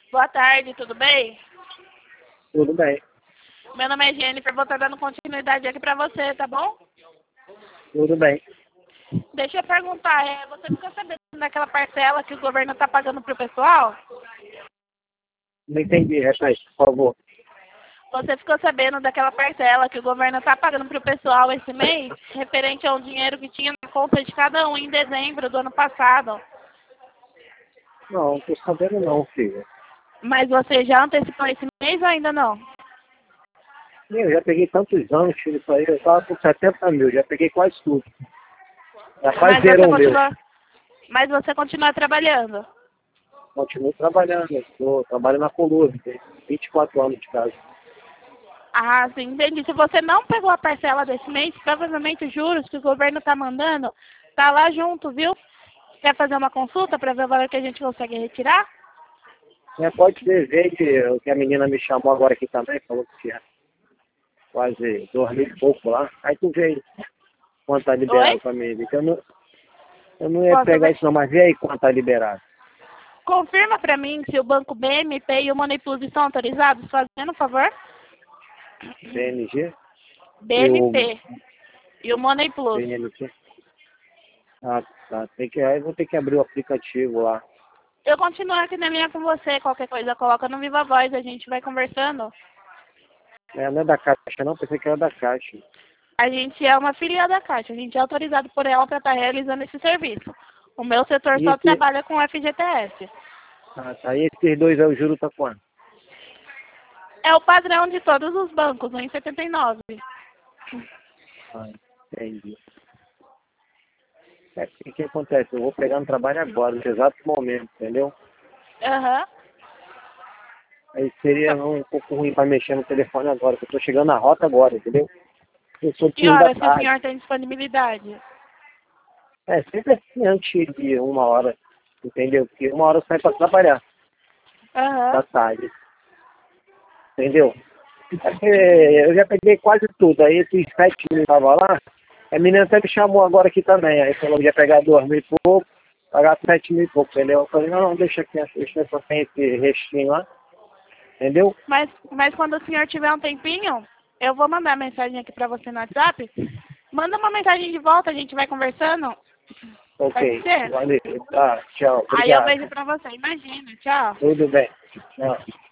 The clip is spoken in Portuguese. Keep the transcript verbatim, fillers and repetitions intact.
Boa tarde, tudo bem? Tudo bem. Meu nome é Jennifer, vou estar dando continuidade aqui pra você, tá bom? Tudo bem. Deixa eu perguntar, é, você ficou sabendo daquela parcela que o governo tá pagando pro pessoal? Não entendi, repete, por favor. Você ficou sabendo daquela parcela que o governo tá pagando pro pessoal esse mês, referente ao dinheiro que tinha na conta de cada um em dezembro do ano passado? Não, não tô sabendo não, filho. Mas você já antecipou esse mês ou ainda não? Eu já peguei tantos anos, filho, isso aí. Eu tava com setenta mil, já peguei quase tudo. Já quase Mas você zerou o meu. continua, mas você continua trabalhando? Continuo trabalhando. Estou trabalhando na Colômbia, tenho vinte e quatro anos de casa. Ah, sim, entendi. Se você não pegou a parcela desse mês, provavelmente os juros que o governo está mandando tá lá junto, viu? Quer fazer uma consulta para ver o valor que a gente consegue retirar? É, pode ser, ver que, que a menina me chamou agora aqui também, falou que tinha quase dois mil e pouco lá. Aí tu vê aí quanto tá liberado Oi? pra mim. Eu não, eu não ia Posso pegar ver? isso não, mas vê aí quanto tá liberado. Confirma para mim se o banco B M P e o Money Plus estão autorizados, fazendo um favor? B N G e o B M P e o Money Plus. B N P. Ah, tá. Tem que, aí vou ter que abrir o aplicativo lá. Eu continuo aqui na minha com você, qualquer coisa coloca no Viva Voz, a gente vai conversando. É, não é da Caixa não, pensei que era da Caixa. A gente é uma filial da Caixa, a gente é autorizado por ela para estar realizando esse serviço. O meu setor E só esse, trabalha com F G T S. ah, tá. E esses dois aí, o juro tá quanto? É o padrão de todos os bancos, um vírgula setenta e nove. Ah, entendi. É, o que, que acontece? Eu vou pegar no trabalho agora, no exato momento, entendeu? Aham. Aí seria um pouco ruim para mexer no telefone agora, porque eu tô chegando na rota agora, entendeu? Eu sou do Que turno da horas que o tarde. senhor tem disponibilidade? É, sempre assim, antes de uma hora, entendeu? Porque uma hora eu saio para trabalhar, Aham. da tarde, entendeu? É porque eu já peguei quase tudo, aí esses sete mil que tava lá, a menina até me chamou agora aqui também, aí falou que ia pegar dois mil e pouco, pagar sete mil e pouco, entendeu? Eu falei, não, não, deixa aqui, deixa eu só tem esse restinho lá, entendeu? Mas, mas quando o senhor tiver um tempinho, eu vou mandar mensagem aqui pra você no WhatsApp. Manda uma mensagem de volta, a gente vai conversando. Pode Ok, ser? valeu, tá, tchau, Aí eu obrigado. vejo pra você. Imagina. Tchau. Tudo bem, tchau.